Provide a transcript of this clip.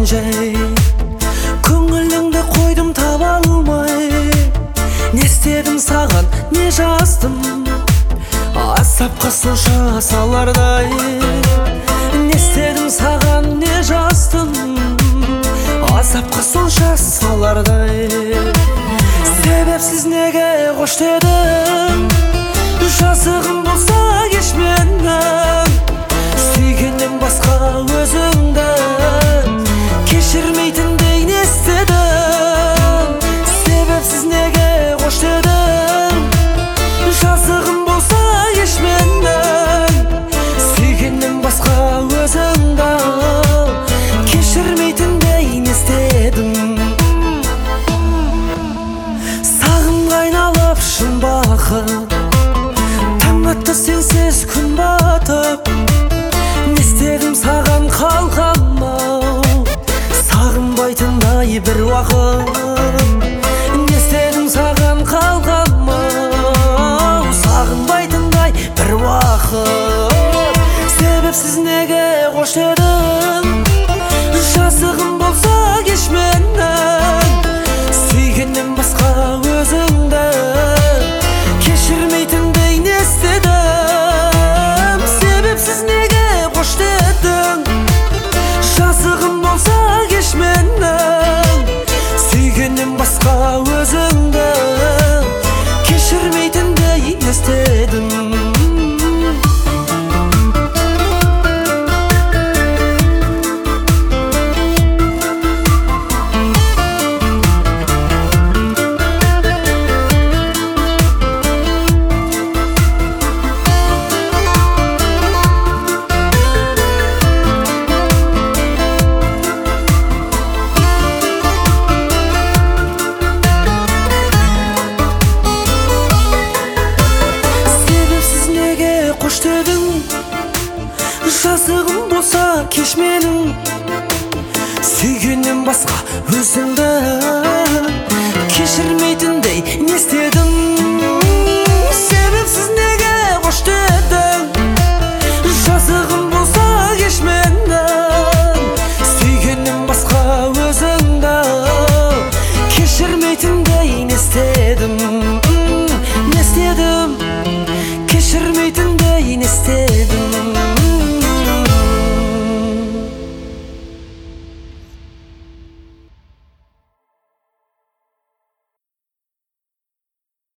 жай көңіліңді қойдым таба алмай. Не істедім саған, не жаздым, азапқа сонша салардай. Не істедім саған, не жаздым, азапқа сонша салардай. Себепсіз неге қош дедің, жазығым болса кеш менің. Сүйгеннен басқа өзіңді кешірмейтіндей не істедім. Себепсіз неге қош дедің, жазығым болса кеш менің. Сүйгеннен басқа өзіңді кешірмейтіндей не істедім. Сағымға айналып шын бақыт, таң атты сенсіз күн батып. Не істедім саған қалқамау, сағынбайтындай бір уақыт. Не істедім саған қалқамау, сағынбайтындай бір уақыт. Себепсіз неге қош дедің, жазығым болса кеш менің. Сүйгеннен басқа өзіңді кешірмейтіндей не істедім. Себепсіз неге қош дедің, жазығым болса кеш менің. Сүйгеннен басқа өзіңді кешірмейтіндей не істедім. Қош дедің, жазығым болса кеш менің. Сүйгеннен басқа өзіңді